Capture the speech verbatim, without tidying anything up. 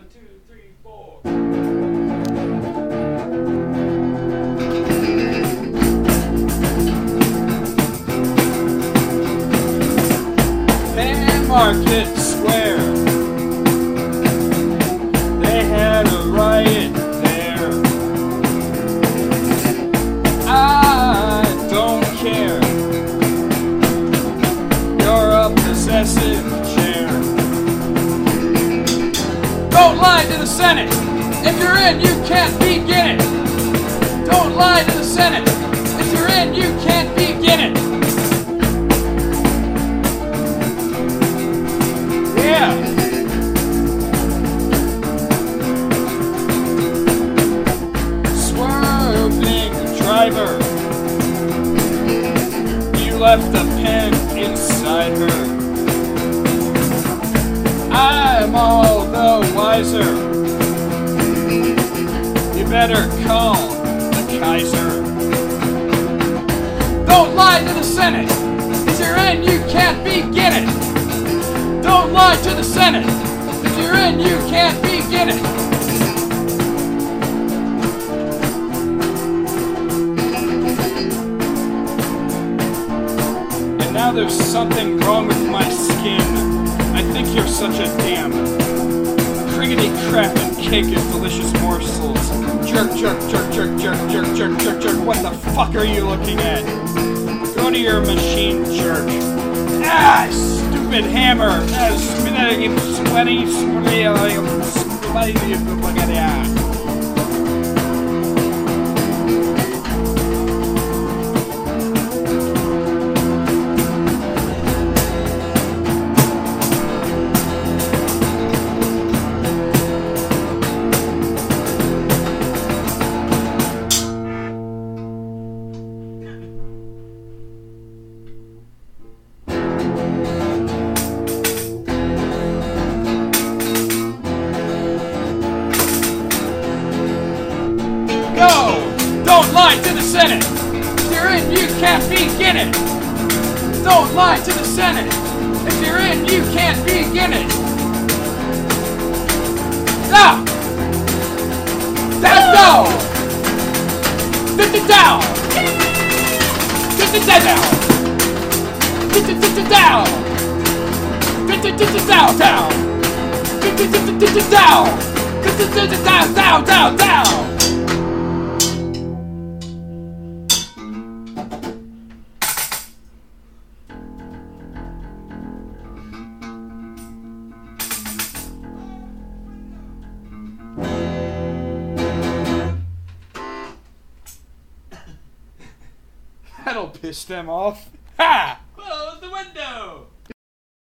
two, three, four. Market Square. They had a riot there. I don't care. You're a possessive chair. Don't lie to the Senate. If you're in, you can't begin it. Don't lie to the Senate. If you're in, you can't begin it. Yeah. Swerving driver, you left a pen inside her. I'm all the wiser. You better call the Kaiser. Don't lie to the Senate. If you're in, you can't begin it. Don't lie to the Senate. If you're in, you can't begin it. And now there's something wrong with my skin. I think you're such a damn criggity crap and cake of delicious morsels. Jerk, jerk, jerk, jerk, jerk, jerk, jerk, jerk, jerk. What the fuck are you looking at? Go to your machine, jerk. Ah, stupid hammer. Ah, sweaty, sweaty, sweaty, sweaty. Don't lie to the Senate. If you're in, you can't begin it. Don't lie to the Senate. If you're in, you can't begin it. Now! Down! Down! Down! Down! Down! Down! Down! Down! Down! Down! That'll piss them off. Ha! Close the window!